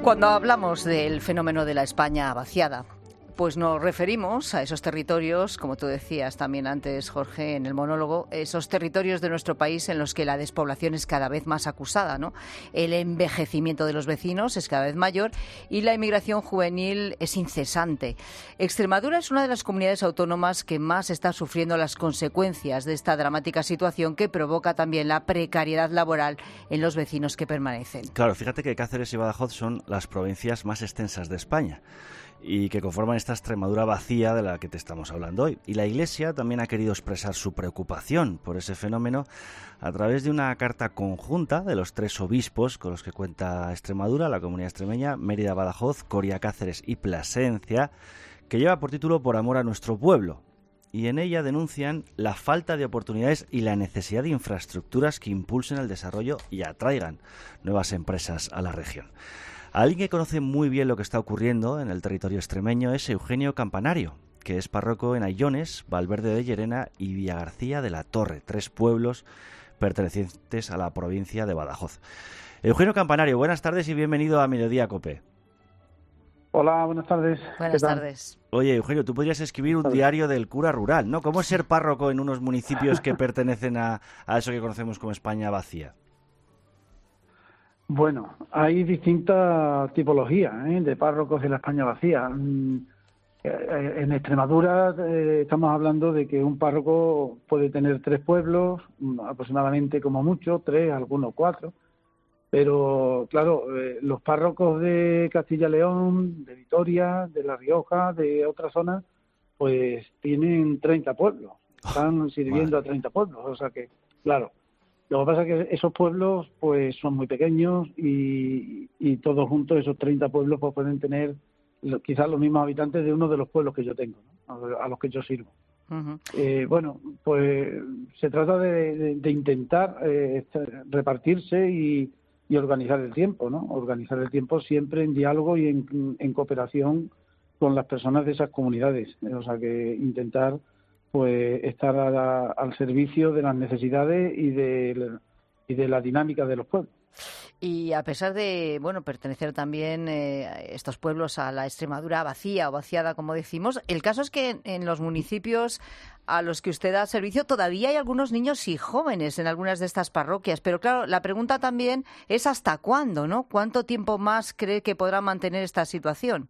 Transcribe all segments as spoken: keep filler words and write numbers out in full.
Cuando hablamos del fenómeno de la España vaciada, pues nos referimos a esos territorios, como tú decías también antes, Jorge, en el monólogo, esos territorios de nuestro país en los que la despoblación es cada vez más acusada, ¿no? El envejecimiento de los vecinos es cada vez mayor y la inmigración juvenil es incesante. Extremadura es una de las comunidades autónomas que más está sufriendo las consecuencias de esta dramática situación que provoca también la precariedad laboral en los vecinos que permanecen. Claro, fíjate que Cáceres y Badajoz son las provincias más extensas de España y que conforman esta Extremadura vacía de la que te estamos hablando hoy. Y la Iglesia también ha querido expresar su preocupación por ese fenómeno a través de una carta conjunta de los tres obispos con los que cuenta Extremadura, la comunidad extremeña, Mérida, Badajoz, Coria, Cáceres y Plasencia, que lleva por título Por amor a nuestro pueblo. Y en ella denuncian la falta de oportunidades y la necesidad de infraestructuras que impulsen el desarrollo y atraigan nuevas empresas a la región. Alguien que conoce muy bien lo que está ocurriendo en el territorio extremeño es Eugenio Campanario, que es párroco en Aillones, Valverde de Llerena y Villagarcía de la Torre, tres pueblos pertenecientes a la provincia de Badajoz. Eugenio Campanario, buenas tardes y bienvenido a Mediodía COPE. Hola, buenas tardes. Buenas tardes. Oye, Eugenio, tú podrías escribir un diario del cura rural, ¿no? ¿Cómo es ser párroco en unos municipios que pertenecen a, a eso que conocemos como España vacía? Bueno, hay distintas tipologías ¿eh? de párrocos de la España vacía. En Extremadura eh, estamos hablando de que un párroco puede tener tres pueblos, aproximadamente como mucho, tres, algunos cuatro. Pero, claro, eh, los párrocos de Castilla y León, de Vitoria, de La Rioja, de otras zonas, pues tienen treinta pueblos. Están sirviendo oh, a treinta pueblos. O sea que, claro, lo que pasa es que esos pueblos pues son muy pequeños y, y todos juntos, esos treinta pueblos, pues pueden tener lo, quizás los mismos habitantes de uno de los pueblos que yo tengo, ¿no? a, a los que yo sirvo. Uh-huh. Eh, bueno, pues se trata de, de, de intentar eh, repartirse y, y organizar el tiempo, ¿no? Organizar el tiempo siempre en diálogo y en, en cooperación con las personas de esas comunidades. O sea, que intentar pues estar a la, al servicio de las necesidades y de, y de la dinámica de los pueblos. Y a pesar de, bueno, pertenecer también eh, estos pueblos a la Extremadura vacía o vaciada, como decimos, el caso es que en, en los municipios a los que usted da servicio todavía hay algunos niños y jóvenes en algunas de estas parroquias. Pero claro, la pregunta también es ¿hasta cuándo, no? ¿Cuánto tiempo más cree que podrá mantener esta situación?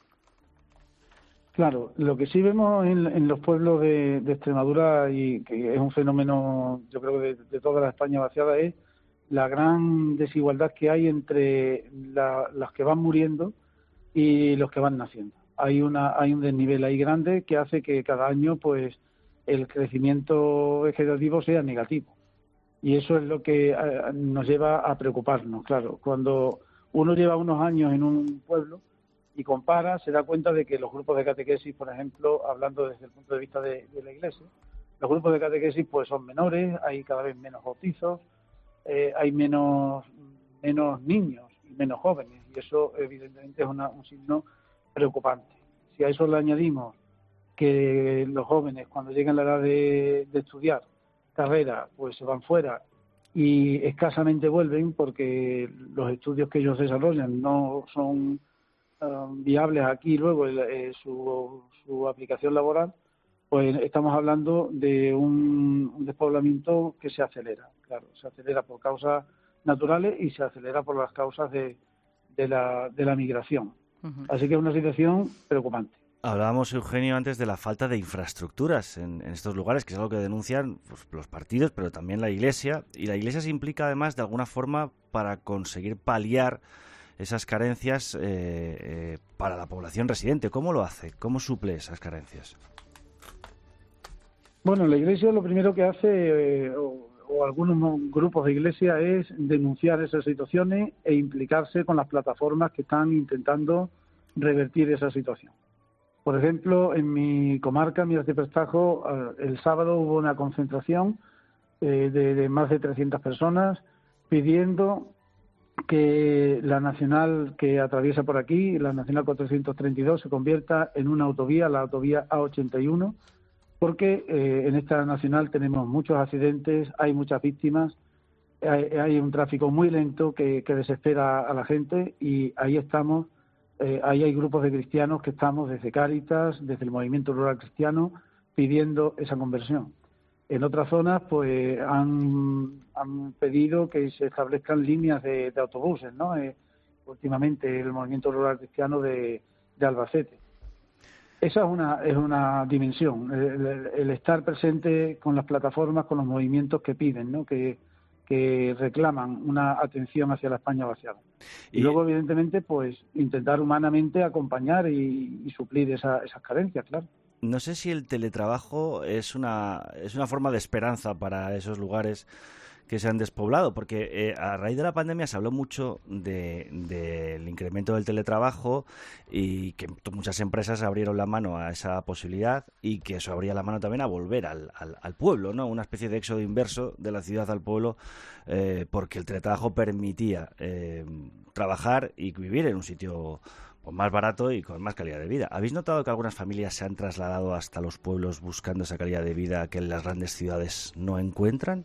Claro, lo que sí vemos en, en los pueblos de, de Extremadura, y que es un fenómeno, yo creo, de, de toda la España vaciada, es la gran desigualdad que hay entre la, las que van muriendo y los que van naciendo. Hay una hay un desnivel ahí grande que hace que cada año pues el crecimiento vegetativo sea negativo. Y eso es lo que eh, nos lleva a preocuparnos, claro. Cuando uno lleva unos años en un pueblo y compara, se da cuenta de que los grupos de catequesis, por ejemplo, hablando desde el punto de vista de, de la Iglesia, los grupos de catequesis pues son menores, hay cada vez menos bautizos, eh, hay menos menos niños y menos jóvenes, y eso evidentemente es una, un signo preocupante. Si a eso le añadimos que los jóvenes, cuando llegan a la edad de, de estudiar carrera, pues se van fuera y escasamente vuelven porque los estudios que ellos desarrollan no son viables aquí luego eh, su, su aplicación laboral, pues estamos hablando de un, un despoblamiento que se acelera, claro, se acelera por causas naturales y se acelera por las causas de, de, la, de la migración. Uh-huh. Así que es una situación preocupante. Hablábamos, Eugenio, antes de la falta de infraestructuras en, en estos lugares, que es algo que denuncian pues, los partidos, pero también la Iglesia, y la Iglesia se implica además de alguna forma para conseguir paliar esas carencias eh, eh, para la población residente. ¿Cómo lo hace? ¿Cómo suple esas carencias? Bueno, la Iglesia lo primero que hace, eh, o, o algunos grupos de Iglesia, es denunciar esas situaciones e implicarse con las plataformas que están intentando revertir esa situación. Por ejemplo, en mi comarca, Miras de Prestajo, eh, el sábado hubo una concentración eh, de, de más de trescientas personas pidiendo que la nacional que atraviesa por aquí, la nacional cuatrocientos treinta y dos, se convierta en una autovía, la autovía A ochenta y uno, porque eh, en esta nacional tenemos muchos accidentes, hay muchas víctimas hay, hay un tráfico muy lento que, que desespera a la gente, y ahí estamos, eh, ahí hay grupos de cristianos que estamos desde Cáritas, desde el Movimiento Rural Cristiano, pidiendo esa conversión. En otras zonas, pues, han, han pedido que se establezcan líneas de, de autobuses, ¿no? Eh, últimamente el Movimiento Rural Cristiano de, de Albacete. Esa es una es una dimensión, el, el estar presente con las plataformas, con los movimientos que piden, ¿no? Que, que reclaman una atención hacia la España vaciada. Y, y luego, evidentemente, pues, intentar humanamente acompañar y, y suplir esa, esas carencias, claro. No sé si el teletrabajo es una es una forma de esperanza para esos lugares que se han despoblado, porque eh, a raíz de la pandemia se habló mucho de, del incremento del teletrabajo y que muchas empresas abrieron la mano a esa posibilidad, y que eso abría la mano también a volver al, al, al pueblo, ¿no? Una especie de éxodo inverso de la ciudad al pueblo, eh, porque el teletrabajo permitía eh, trabajar y vivir en un sitio pues más barato y con más calidad de vida. ¿Habéis notado que algunas familias se han trasladado hasta los pueblos buscando esa calidad de vida que en las grandes ciudades no encuentran?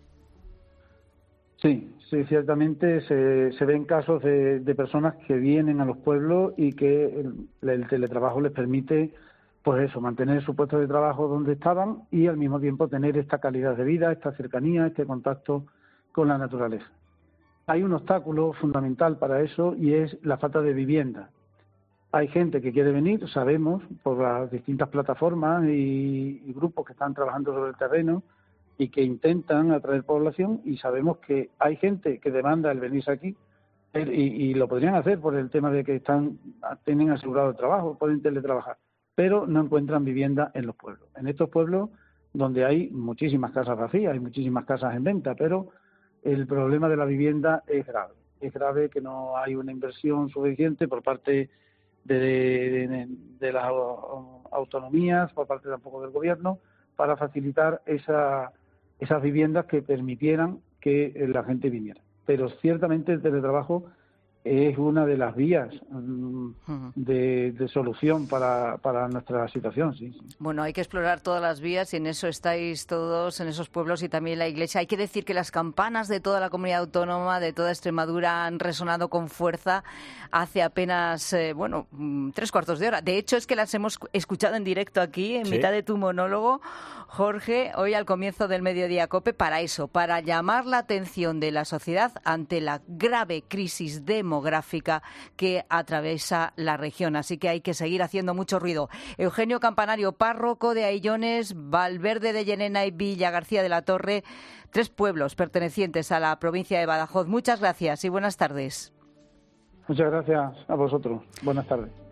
Sí, sí, ciertamente se, se ven casos de, de personas que vienen a los pueblos y que el, el teletrabajo les permite, pues eso, mantener su puesto de trabajo donde estaban y al mismo tiempo tener esta calidad de vida, esta cercanía, este contacto con la naturaleza. Hay un obstáculo fundamental para eso, y es la falta de vivienda. Hay gente que quiere venir, sabemos, por las distintas plataformas y, y grupos que están trabajando sobre el terreno y que intentan atraer población, y sabemos que hay gente que demanda el venirse aquí, y, y lo podrían hacer por el tema de que están tienen asegurado el trabajo, pueden teletrabajar, pero no encuentran vivienda en los pueblos. En estos pueblos donde hay muchísimas casas vacías, hay muchísimas casas en venta, pero el problema de la vivienda es grave. Es grave que no hay una inversión suficiente por parte de, de, de las autonomías, por parte tampoco del gobierno, para facilitar esa, esas viviendas que permitieran que la gente viniera. Pero ciertamente el teletrabajo es una de las vías um, uh-huh. de, de solución para, para nuestra situación, sí, sí. Bueno, hay que explorar todas las vías, y en eso estáis todos, en esos pueblos, y también la Iglesia. Hay que decir que las campanas de toda la comunidad autónoma, de toda Extremadura, han resonado con fuerza hace apenas, eh, bueno, tres cuartos de hora. De hecho, es que las hemos escuchado en directo aquí, en ¿Sí? mitad de tu monólogo, Jorge, hoy al comienzo del Mediodía COPE, para eso, para llamar la atención de la sociedad ante la grave crisis demográfica que atraviesa la región. Así que hay que seguir haciendo mucho ruido. Eugenio Campanario, párroco de Aillones, Valverde de Llerena y Villa García de la Torre, tres pueblos pertenecientes a la provincia de Badajoz. Muchas gracias y buenas tardes. Muchas gracias a vosotros. Buenas tardes.